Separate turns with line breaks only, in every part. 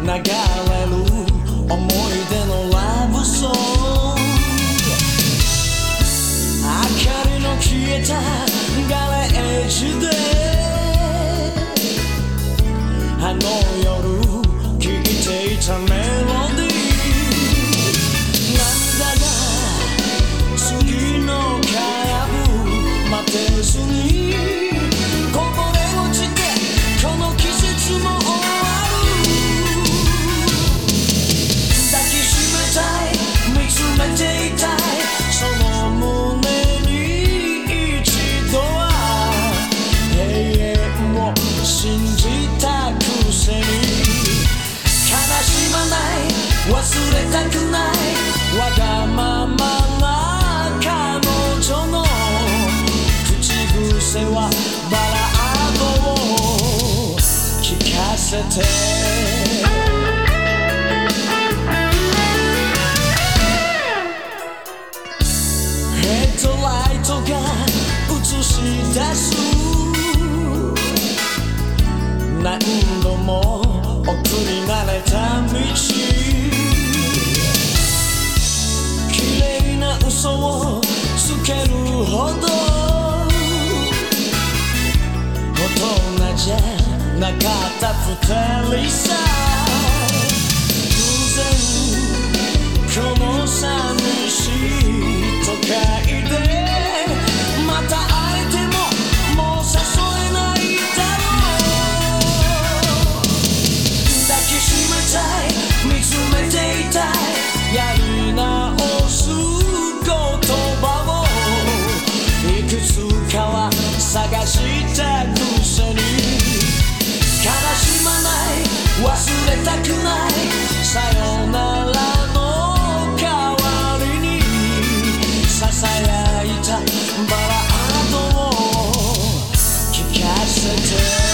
流れる思い出のラブソング、明かりの消えたガレージであの夜聴いていたメロディー、なんだか次のカーブ待てずにこぼれ落ちてこの季節も終わる、抱きしめたい見つめていたいその胸に一度は永遠を信じたくせに悲しまない忘れたくないわがままな彼女の口癖はバラードを聞かせてヘッドライトが映し出す何度も奥に慣れた道、綺麗な嘘をつけるほど大人じゃなかった二人さ、偶然この寂しい都会でまた会えてももう誘えないだろう、抱きしめたい見つめていたいやり直す言葉をいくつかは探したくせに悲しまない忘れたくないさよならの代わりにささやいたバラードを聞かせて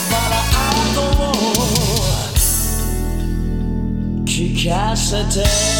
聞かせて